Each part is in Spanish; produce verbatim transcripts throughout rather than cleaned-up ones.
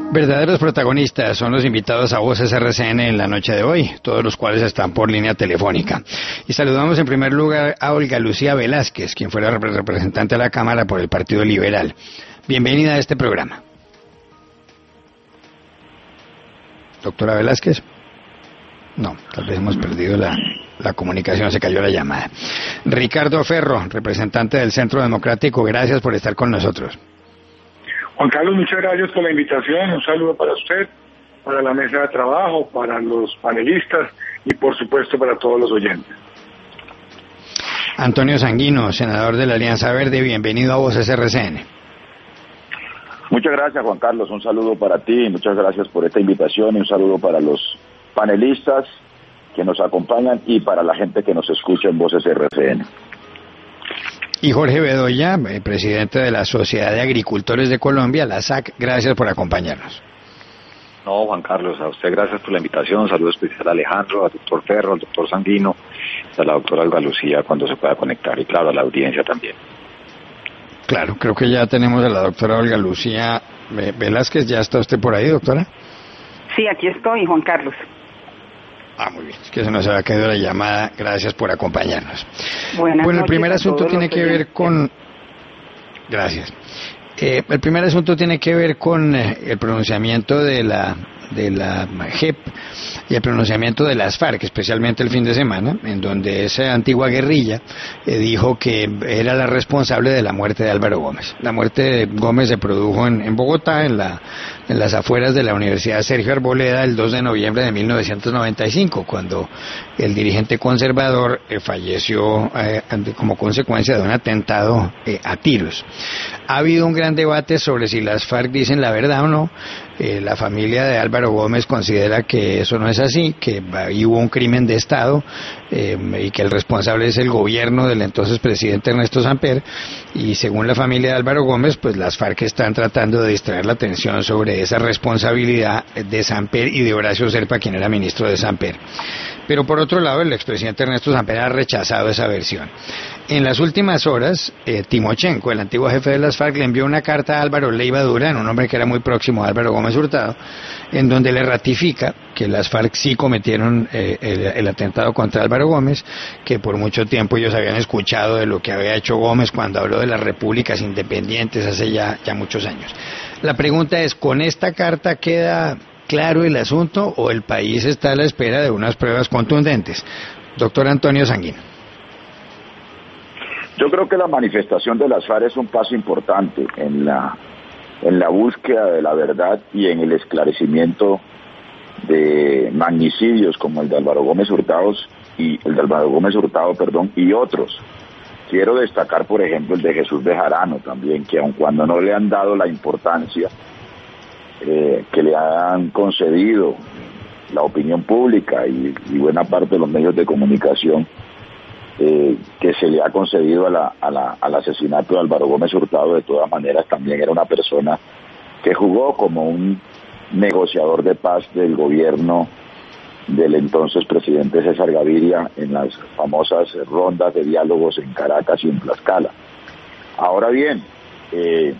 Verdaderos protagonistas son los invitados a Voces R C N en la noche de hoy, todos los cuales están por línea telefónica. Y saludamos en primer lugar a Olga Lucía Velázquez, quien fue la representante de la Cámara por el Partido Liberal. Bienvenida a este programa. Doctora Velázquez. No, tal vez hemos perdido la, la comunicación, se cayó la llamada. Ricardo Ferro, representante del Centro Democrático, gracias por estar con nosotros. Juan Carlos, muchas gracias por la invitación, un saludo para usted, para la mesa de trabajo, para los panelistas y por supuesto para todos los oyentes. Antonio Sanguino, senador de la Alianza Verde, bienvenido a Voces R C N. Muchas gracias, Juan Carlos, un saludo para ti, muchas gracias por esta invitación y un saludo para los panelistas que nos acompañan y para la gente que nos escucha en Voces R C N. Y Jorge Bedoya, presidente de la Sociedad de Agricultores de Colombia, la S A C, gracias por acompañarnos. No, Juan Carlos, a usted gracias por la invitación, un saludo especial a Alejandro, al doctor Ferro, al doctor Sanguino, a la doctora Olga Lucía cuando se pueda conectar y claro, a la audiencia también. Claro, creo que ya tenemos a la doctora Olga Lucía Velázquez, ¿ya está usted por ahí, doctora? Sí, aquí estoy, Juan Carlos. Ah, muy bien, es que se nos había caído la llamada, gracias por acompañarnos. Buenas bueno, el primer noches asunto tiene que ver con... Gracias. Eh, el primer asunto tiene que ver con eh, el pronunciamiento de la de la J E P y el pronunciamiento de las FARC, especialmente el fin de semana, en donde esa antigua guerrilla eh, dijo que era la responsable de la muerte de Álvaro Gómez. La muerte de Gómez se produjo en, en Bogotá, en la en las afueras de la Universidad Sergio Arboleda, el dos de noviembre de mil novecientos noventa y cinco, cuando el dirigente conservador eh, falleció eh, como consecuencia de un atentado eh, a tiros. Ha habido un gran debate sobre si las FARC dicen la verdad o no. Eh, la familia de Álvaro Gómez considera que eso no es así, que ahí hubo un crimen de Estado eh, y que el responsable es el gobierno del entonces presidente Ernesto Samper, y según la familia de Álvaro Gómez, pues las FARC están tratando de distraer la atención sobre esa responsabilidad de Samper y de Horacio Serpa, quien era ministro de Samper. Pero por otro lado, el expresidente Ernesto Samper ha rechazado esa versión. En las últimas horas, eh, Timochenko, el antiguo jefe de las FARC, le envió una carta a Álvaro Leiva Durán, un hombre que era muy próximo a Álvaro Gómez Hurtado, en donde le ratifica que las FARC sí cometieron eh, el, el atentado contra Álvaro Gómez, que por mucho tiempo ellos habían escuchado de lo que había hecho Gómez cuando habló de las repúblicas independientes hace ya, ya muchos años. La pregunta es, ¿con esta carta queda claro el asunto o el país está a la espera de unas pruebas contundentes? Doctor Antonio Sanguino. Yo creo que la manifestación de las FARC es un paso importante en la en la búsqueda de la verdad y en el esclarecimiento de magnicidios como el de Álvaro Gómez Hurtado y el de Álvaro Gómez Hurtado, perdón, y otros. Quiero destacar, por ejemplo, el de Jesús Bejarano también, que aun cuando no le han dado la importancia eh, que le han concedido la opinión pública y, y buena parte de los medios de comunicación, Eh, que se le ha concedido a la, a la, al asesinato de Álvaro Gómez Hurtado, de todas maneras también era una persona que jugó como un negociador de paz del gobierno del entonces presidente César Gaviria en las famosas rondas de diálogos en Caracas y en Tlaxcala. Ahora bien, eh,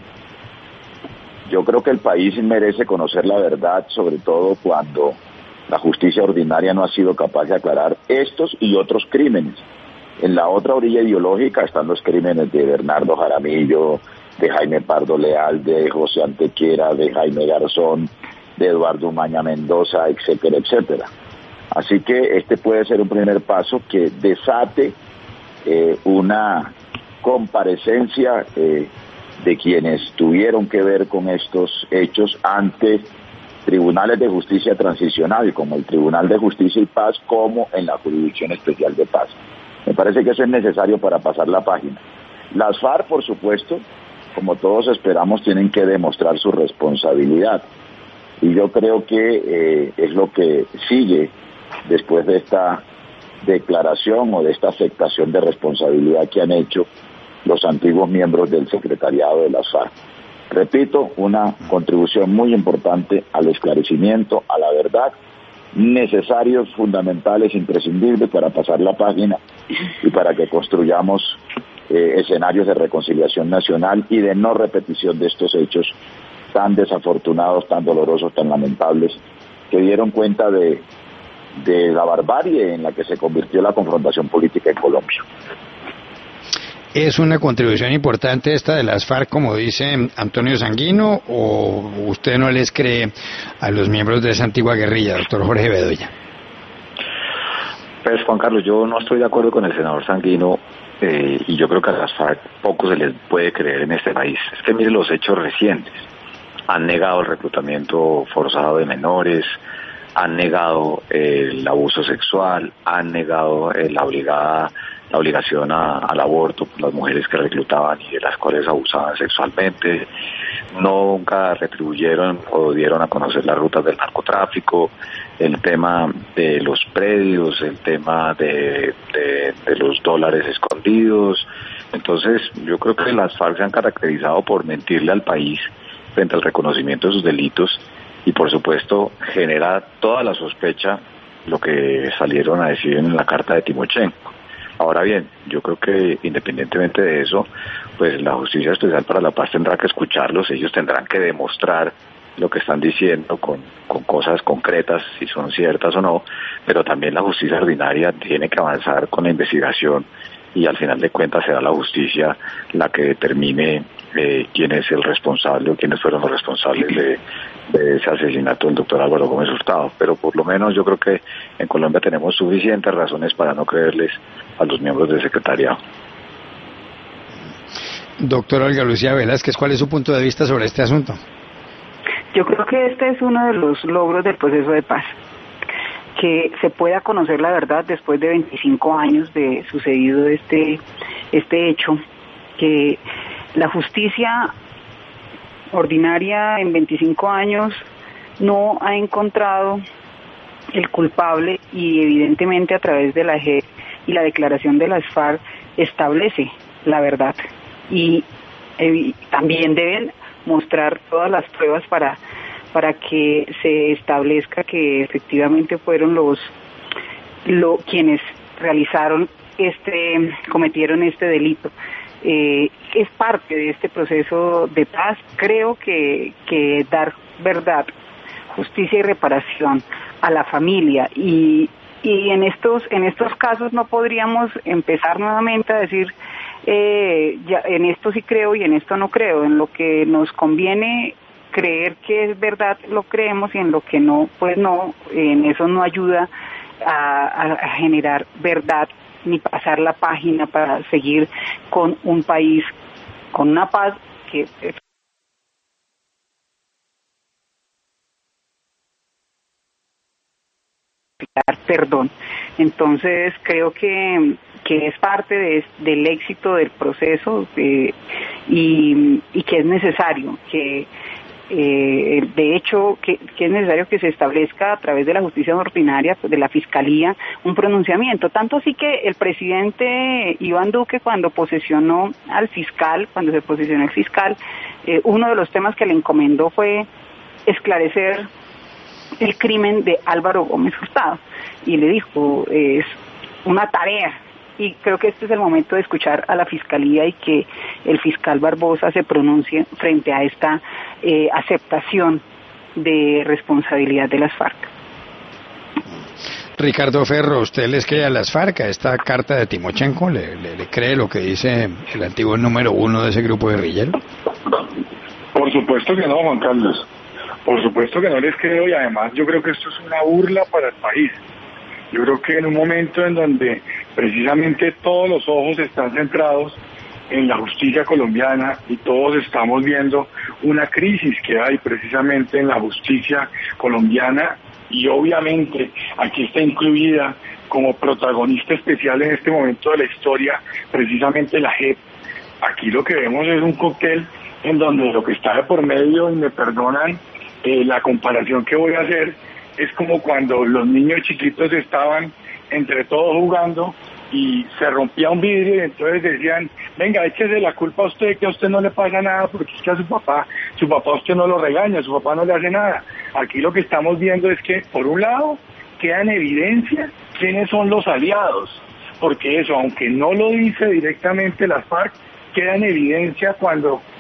yo creo que el país merece conocer la verdad, sobre todo cuando la justicia ordinaria no ha sido capaz de aclarar estos y otros crímenes. En la otra orilla ideológica están los crímenes de Bernardo Jaramillo, de Jaime Pardo Leal, de José Antequera, de Jaime Garzón, de Eduardo Umaña Mendoza, etcétera, etcétera. Así que este puede ser un primer paso que desate eh, una comparecencia eh, de quienes tuvieron que ver con estos hechos ante tribunales de justicia transicional, como el Tribunal de Justicia y Paz, como en la Jurisdicción Especial de Paz. Me parece que eso es necesario para pasar la página. Las FARC, por supuesto, como todos esperamos, tienen que demostrar su responsabilidad. Y yo creo que eh, es lo que sigue después de esta declaración o de esta aceptación de responsabilidad que han hecho los antiguos miembros del secretariado de las FARC. Repito, una contribución muy importante al esclarecimiento, a la verdad, necesarios, fundamentales, imprescindibles para pasar la página y para que construyamos eh, escenarios de reconciliación nacional y de no repetición de estos hechos tan desafortunados, tan dolorosos, tan lamentables, que dieron cuenta de, de la barbarie en la que se convirtió la confrontación política en Colombia. ¿Es una contribución importante esta de las FARC, como dice Antonio Sanguino, o usted no les cree a los miembros de esa antigua guerrilla, doctor Jorge Bedoya? Pues, Juan Carlos, yo no estoy de acuerdo con el senador Sanguino, eh, y yo creo que a las FARC poco se les puede creer en este país. Es que mire los hechos recientes. Han negado el reclutamiento forzado de menores, han negado eh, el abuso sexual, han negado eh, la obligada la obligación a, al aborto por las mujeres que reclutaban y de las cuales abusaban sexualmente. Nunca retribuyeron o dieron a conocer las rutas del narcotráfico, el tema de los predios, el tema de, de, de los dólares escondidos. Entonces, yo creo que las FARC se han caracterizado por mentirle al país frente al reconocimiento de sus delitos y, por supuesto, genera toda la sospecha lo que salieron a decir en la carta de Timochenko. Ahora bien, yo creo que independientemente de eso, pues la Justicia Especial para la Paz tendrá que escucharlos, ellos tendrán que demostrar lo que están diciendo con, con cosas concretas, si son ciertas o no, pero también la justicia ordinaria tiene que avanzar con la investigación y al final de cuentas será la justicia la que determine eh, quién es el responsable o quiénes fueron los responsables de, de ese asesinato del doctor Álvaro Gómez Hurtado. Pero por lo menos yo creo que en Colombia tenemos suficientes razones para no creerles a los miembros del secretariado. Doctora Olga Lucía Velázquez, ¿cuál es su punto de vista sobre este asunto? Yo creo que este es uno de los logros del proceso de paz, que se pueda conocer la verdad después de veinticinco años de sucedido este, este hecho, que la justicia ordinaria en veinticinco años no ha encontrado el culpable y evidentemente a través de la J E P y la declaración de las FARC establece la verdad y eh, también deben mostrar todas las pruebas para para que se establezca que efectivamente fueron los lo, quienes realizaron este cometieron este delito. Eh, es parte de este proceso de paz. Creo que que dar verdad, justicia y reparación a la familia y y en estos en estos casos no podríamos empezar nuevamente a decir eh, ya, en esto sí creo y en esto no creo. En lo que nos conviene creer que es verdad lo creemos y en lo que no, pues no, en eso no ayuda a, a generar verdad ni pasar la página para seguir con un país, con una paz que perdón. Entonces creo que que es parte de, del éxito del proceso de, y, y que es necesario que Eh, de hecho, que, que es necesario que se establezca a través de la justicia ordinaria, de la fiscalía, un pronunciamiento. Tanto así que el presidente Iván Duque, cuando posesionó al fiscal, cuando se posesionó el fiscal, eh, uno de los temas que le encomendó fue esclarecer el crimen de Álvaro Gómez Hurtado. Y le dijo, es una tarea. Y creo que este es el momento de escuchar a la Fiscalía y que el fiscal Barbosa se pronuncie frente a esta eh, aceptación de responsabilidad de las FARC. Ricardo Ferro, ¿usted les cree a las FARC, a esta carta de Timochenko? ¿Le, le, le cree lo que dice el antiguo número uno de ese grupo guerrillero? Por supuesto que no, Juan Carlos. Por supuesto que no les creo y además yo creo que esto es una burla para el país. Yo creo que en un momento en donde precisamente todos los ojos están centrados en la justicia colombiana y todos estamos viendo una crisis que hay precisamente en la justicia colombiana y obviamente aquí está incluida como protagonista especial en este momento de la historia precisamente la J E P. Aquí lo que vemos es un cóctel en donde lo que está de por medio, y me perdonan eh, la comparación que voy a hacer, es como cuando los niños chiquitos estaban entre todos jugando y se rompía un vidrio y entonces decían, venga, échese la culpa a usted, que a usted no le pasa nada porque es que a su papá, su papá a usted no lo regaña, su papá no le hace nada. Aquí lo que estamos viendo es que, por un lado, queda en evidencia quiénes son los aliados, porque eso, aunque no lo dice directamente las FARC, queda en evidencia cuando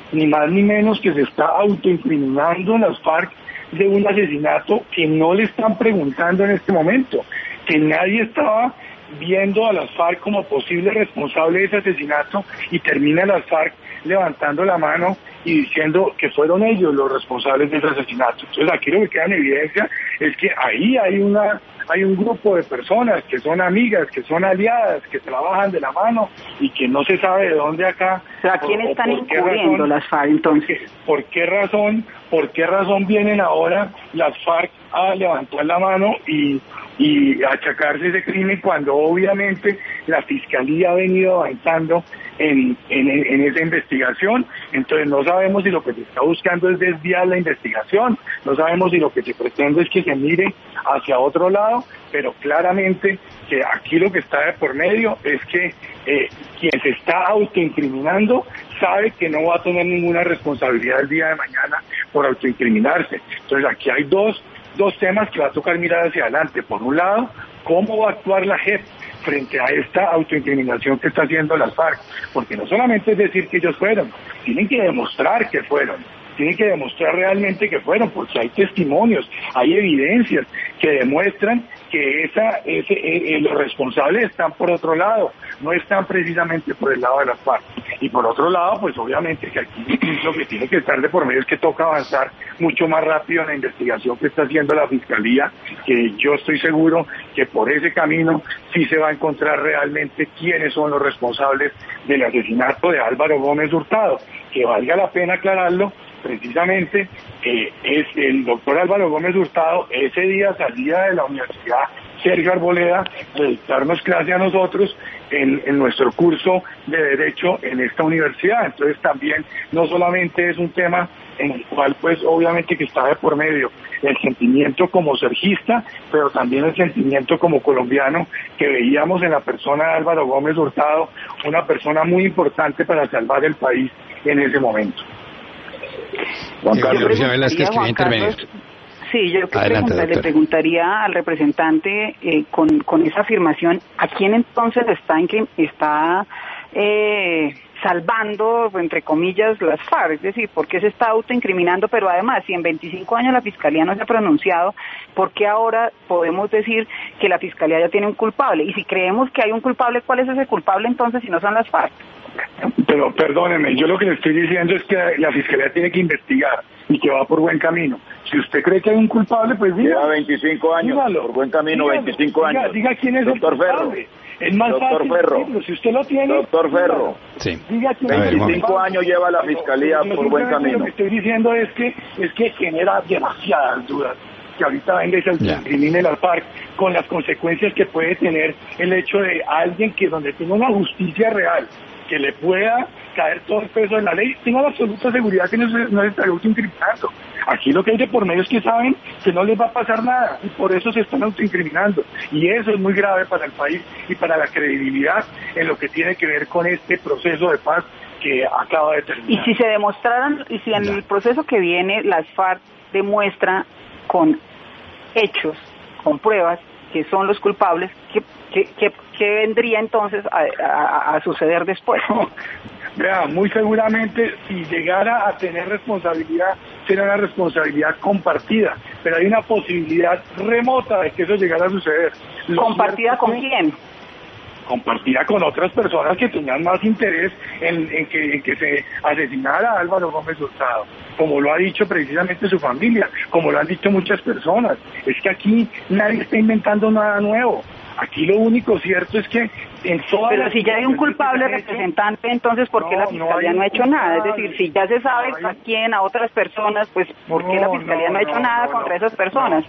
ni más ni menos que se está autoincriminando en las FARC de un asesinato que no le están preguntando en este momento, que nadie estaba viendo a las FARC como posible responsable de ese asesinato y termina las FARC levantando la mano y diciendo que fueron ellos los responsables de ese asesinato. Entonces aquí lo que queda en evidencia es que ahí hay una hay un grupo de personas que son amigas, que son aliadas, que trabajan de la mano y que no se sabe de dónde acá. O sea, ¿a quién o, están o incurriendo las FARC entonces? ¿Por qué razón, por qué razón vienen ahora las FARC a levantar la mano y y achacarse ese crimen cuando obviamente la Fiscalía ha venido avanzando en, en, en esa investigación? Entonces no sabemos si lo que se está buscando es desviar la investigación, no sabemos si lo que se pretende es que se mire hacia otro lado, pero claramente que aquí lo que está de por medio es que eh, quien se está autoincriminando sabe que no va a tener ninguna responsabilidad el día de mañana por autoincriminarse. Entonces aquí hay dos dos temas que va a tocar mirar hacia adelante. Por un lado, cómo va a actuar la J E P frente a esta autoincriminación que está haciendo las FARC, porque no solamente es decir que ellos fueron, tienen que demostrar que fueron, tienen que demostrar realmente que fueron, porque hay testimonios, hay evidencias que demuestran que esa, ese, eh, los responsables están por otro lado, no están precisamente por el lado de las FARC. Y por otro lado, pues obviamente que aquí lo que tiene que estar de por medio es que toca avanzar mucho más rápido en la investigación que está haciendo la Fiscalía, que yo estoy seguro que por ese camino sí se va a encontrar realmente quiénes son los responsables del asesinato de Álvaro Gómez Hurtado, que valga la pena aclararlo. Precisamente eh, es el doctor Álvaro Gómez Hurtado ese día salía de la Universidad Sergio Arboleda de dictarnos clase a nosotros en, en nuestro curso de Derecho en esta universidad. Entonces también no solamente es un tema en el cual pues obviamente que está de por medio el sentimiento como sergista, pero también el sentimiento como colombiano que veíamos en la persona de Álvaro Gómez Hurtado, una persona muy importante para salvar el país en ese momento. Juan Carlos, Velázquez quería intervenir. Sí, yo que Adelante, pregunta, le preguntaría al representante eh, con, con esa afirmación, ¿a quién entonces está, está eh, salvando, entre comillas, las FARC? Es decir, ¿por qué se está autoincriminando? Pero además, si en veinticinco años la Fiscalía no se ha pronunciado, ¿por qué ahora podemos decir que la Fiscalía ya tiene un culpable? Y si creemos que hay un culpable, ¿cuál es ese culpable entonces si no son las FARC? Pero perdóneme, yo lo que le estoy diciendo es que la Fiscalía tiene que investigar y que va por buen camino. Si usted cree que hay un culpable, pues diga. Lleva veinticinco años, dígalo, por buen camino, dígalo, veinticinco diga, años. Diga quién es Doctor el culpable. Ferro. Es más Doctor fácil Ferro. decirlo. Si usted lo tiene. Doctor Ferro. Sí. Diga quién es veinticinco años lleva la Fiscalía yo, yo por buen camino. Lo que estoy diciendo es que es que genera demasiadas dudas que ahorita venga y se incrimine la FARC con las consecuencias que puede tener el hecho de alguien que donde tenga una justicia real que le pueda caer todo el peso de la ley, tengo la absoluta seguridad que no se, no se estará autoincriminando. Aquí lo que hay de por medio es que saben que no les va a pasar nada y por eso se están autoincriminando. Y eso es muy grave para el país y para la credibilidad en lo que tiene que ver con este proceso de paz que acaba de terminar. Y si se demostraran, y si en el proceso que viene las FARC demuestra con hechos, con pruebas, que son los culpables, ¿qué, qué, qué, qué vendría entonces a, a, a suceder después? Vea, muy seguramente si llegara a tener responsabilidad, será una responsabilidad compartida, pero hay una posibilidad remota de que eso llegara a suceder. Lo ¿Compartida con quién? Compartida con otras personas que tenían más interés en, en, que, en que se asesinara a Álvaro Gómez Hurtado, como lo ha dicho precisamente su familia, como lo han dicho muchas personas. Es que aquí nadie está inventando nada nuevo. Aquí lo único cierto es que en todas Pero si ya hay un culpable representante, entonces ¿por qué no, la Fiscalía no, no ha hecho nada? Es decir, si ya se sabe no a quién, a otras personas, pues ¿por qué no, la Fiscalía no, no ha hecho no, nada no, contra esas personas?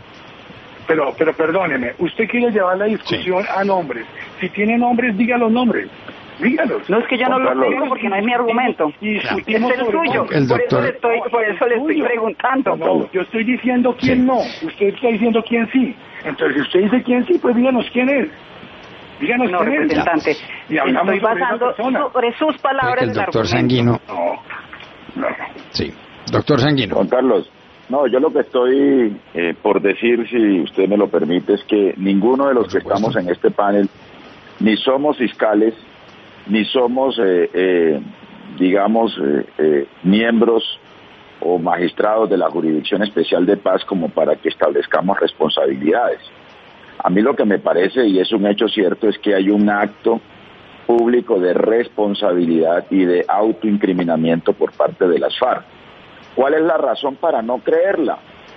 Pero, pero perdóneme, usted quiere llevar la discusión sí. a nombres. Si tiene nombres, diga los nombres. Dígalos. No, es que yo no lo digo porque no es mi argumento. Y es el suyo. El por, eso le estoy, por eso le estoy preguntando. No, yo estoy diciendo quién sí. no. Usted está diciendo quién sí. Entonces, si usted dice quién sí, pues díganos quién es. Díganos no, quién representante. es. Y hablamos estoy basando sobre sus palabras. El doctor Sanguino. No, no. Sí. Doctor Sanguino. Juan Carlos. No, yo lo que estoy eh, por decir, si usted me lo permite, es que ninguno de los que estamos en este panel ni somos fiscales, ni somos eh, eh, digamos, eh, eh, miembros o magistrados de la Jurisdicción Especial de Paz como para que establezcamos responsabilidades. A mí lo que me parece, y es un hecho cierto, es que hay un acto público de responsabilidad y de autoincriminamiento por parte de las FARC. ¿Cuál es la razón para no creerla?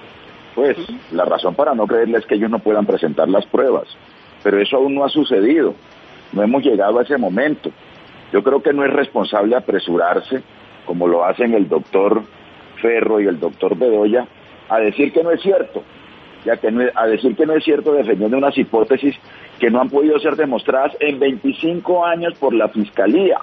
Pues la razón para no creerla es que ellos no puedan presentar las pruebas, pero eso aún no ha sucedido, no hemos llegado a ese momento. Yo creo que no es responsable apresurarse, como lo hacen el doctor Ferro y el doctor Bedoya, a decir que no es cierto, ya que no es, a decir que no es cierto defendiendo unas hipótesis que no han podido ser demostradas en veinticinco años por la Fiscalía.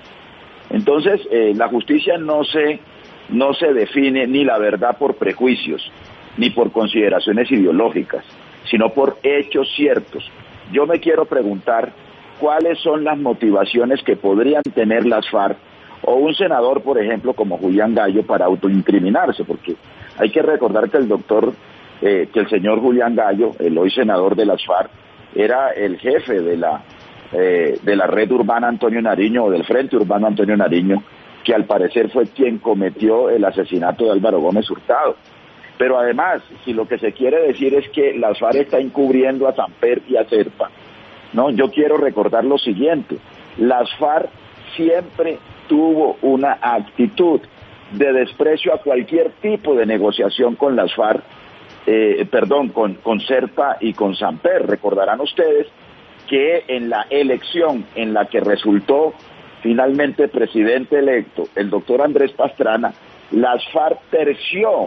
Entonces, eh, la justicia no se, no se define ni la verdad por prejuicios, ni por consideraciones ideológicas, sino por hechos ciertos. Yo me quiero preguntar cuáles son las motivaciones que podrían tener las FARC o un senador, por ejemplo, como Julián Gallo, para autoincriminarse, porque hay que recordar que el doctor, eh, que el señor Julián Gallo, el hoy senador de las FARC, era el jefe de la eh, de la red urbana Antonio Nariño, o del Frente Urbano Antonio Nariño, que al parecer fue quien cometió el asesinato de Álvaro Gómez Hurtado. Pero además, si lo que se quiere decir es que las FARC está encubriendo a Samper y a Serpa, no, yo quiero recordar lo siguiente: las FARC siempre tuvo una actitud de desprecio a cualquier tipo de negociación con las FARC, eh, perdón, con, con Serpa y con Samper. Recordarán ustedes que en la elección en la que resultó finalmente presidente electo el doctor Andrés Pastrana, las FARC terció,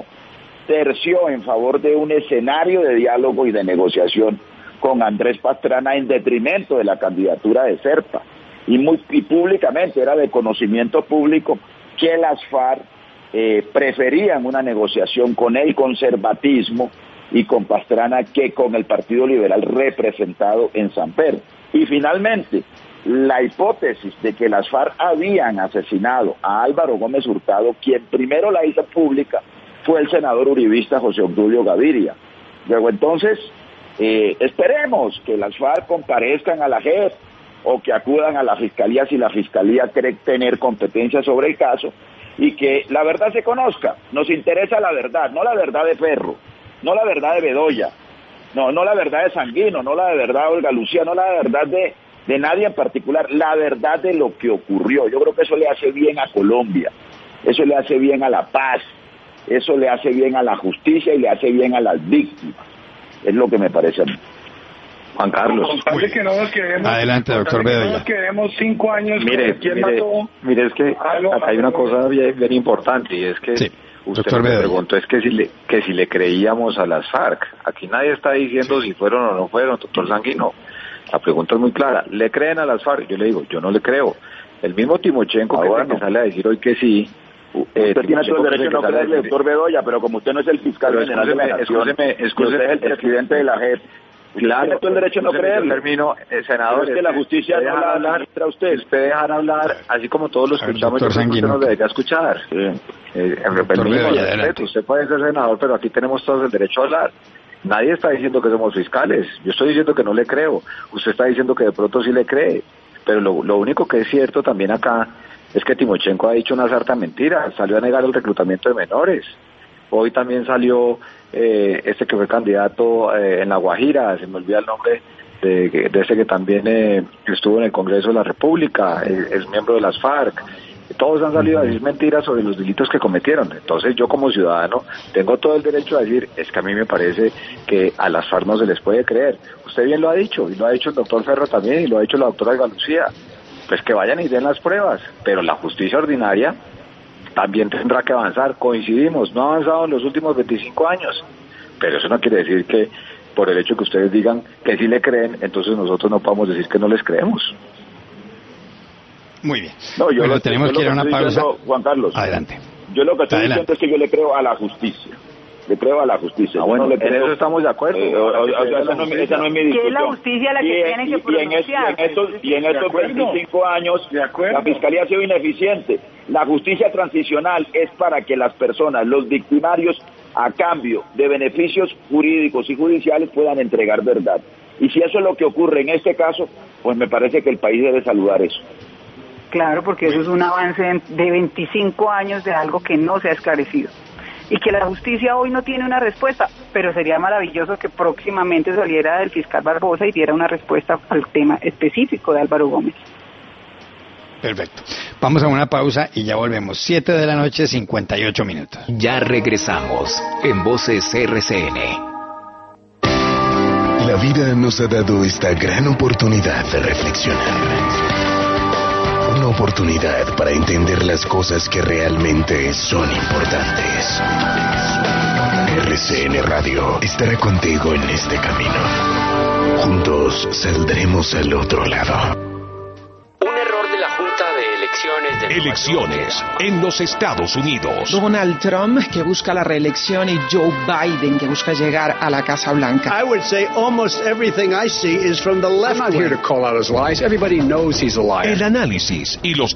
terció en favor de un escenario de diálogo y de negociación con Andrés Pastrana en detrimento de la candidatura de Serpa. Y, muy, y públicamente era de conocimiento público que las FARC eh, preferían una negociación con el conservatismo y con Pastrana que con el Partido Liberal representado en Samper. Y finalmente, la hipótesis de que las FARC habían asesinado a Álvaro Gómez Hurtado, quien primero la hizo pública fue el senador uribista José Obdulio Gaviria. Luego entonces, eh, esperemos que las FARC comparezcan a la J E P o que acudan a la Fiscalía si la Fiscalía cree tener competencia sobre el caso, y que la verdad se conozca. Nos interesa la verdad, no la verdad de Ferro, no la verdad de Bedoya, no, no la verdad de Sanguino, no la de verdad de Olga Lucía, no la verdad de, de nadie en particular, la verdad de lo que ocurrió. Yo creo que eso le hace bien a Colombia, eso le hace bien a la paz, eso le hace bien a la justicia y le hace bien a las víctimas. Es lo que me parece a mí. Juan Carlos. Uy, que no nos quedemos, adelante, doctor Bedoya. No nos quedemos cinco años. Mire, ¿Quién mire, mató? mire, es que acá hay una cosa bien, bien importante, y es que sí, usted me preguntó es que si le que si le creíamos a las FARC. Aquí nadie está diciendo si fueron o no fueron, doctor Sanguino. La pregunta es muy clara. ¿Le creen a las FARC? Yo le digo, yo no le creo. El mismo Timochenko, ah, que, bueno. que sale a decir hoy que sí. Eh, usted tiene todo el derecho de no creerle, doctor Bedoya, pero como usted no es el fiscal pero general de la nación, escúcheme, escúcheme, usted es el presidente de la J E P. Claro, tiene todo el derecho de no creerle. Termino, eh, senador, es que la justicia no la administra usted. Usted dejar hablar, así como todos lo escuchamos, yo creo que usted nos debería escuchar. Sí. Eh, permiso, respeto, usted puede ser senador, pero aquí tenemos todos el derecho a hablar. Nadie está diciendo que somos fiscales. Yo estoy diciendo que no le creo. Usted está diciendo que de pronto sí le cree. Pero lo, lo único que es cierto también acá es que Timochenko ha dicho una sarta mentira. Salió a negar el reclutamiento de menores. Hoy también salió eh, este que fue candidato eh, en La Guajira, se me olvida el nombre de, de ese que también eh, estuvo en el Congreso de la República, es, es miembro de las FARC. Todos han salido a decir mentiras sobre los delitos que cometieron. Entonces yo como ciudadano tengo todo el derecho a decir, es que a mí me parece que a las FARC no se les puede creer. Usted bien lo ha dicho, y lo ha dicho el doctor Ferro también, y lo ha dicho la doctora Olga Lucía. Pues que vayan y den las pruebas, pero la justicia ordinaria también tendrá que avanzar. Coincidimos, no ha avanzado en los últimos veinticinco años, pero eso no quiere decir que por el hecho que ustedes digan que sí le creen, entonces nosotros no podemos decir que no les creemos. Muy bien. No, yo bueno, lo, tenemos yo que ir a una pausa. Diciendo, Juan Carlos, adelante. Yo lo que estoy Adelante. diciendo es que yo le creo a la justicia. Le creo a la justicia. Ah, bueno, no le en creo, eso estamos de acuerdo. Eh, o, o, o sea, esa, no, esa no es mi discusión. Que es la justicia la que y, tiene que y, y en, es, y en estos, y en estos veinticinco años la Fiscalía ha sido ineficiente. La justicia transicional es para que las personas, los victimarios, a cambio de beneficios jurídicos y judiciales puedan entregar verdad. Y si eso es lo que ocurre en este caso, pues me parece que el país debe saludar eso. Claro, porque eso es un avance de veinticinco años de algo que no se ha esclarecido. Y que la justicia hoy no tiene una respuesta, pero sería maravilloso que próximamente saliera del fiscal Barbosa y diera una respuesta al tema específico de Álvaro Gómez. Perfecto. Vamos a una pausa y ya volvemos. Siete de la noche, cincuenta y ocho minutos. Ya regresamos en Voces R C N. La vida nos ha dado esta gran oportunidad de reflexionar. Una oportunidad para entender las cosas que realmente son importantes. R C N Radio estará contigo en este camino. Juntos saldremos al otro lado. Elecciones en los Estados Unidos. Donald Trump, que busca la reelección, y Joe Biden, que busca llegar a la Casa Blanca. I would say almost everything I see is from the left. I'm not here to call out his lies. Everybody knows he's a liar. El análisis y los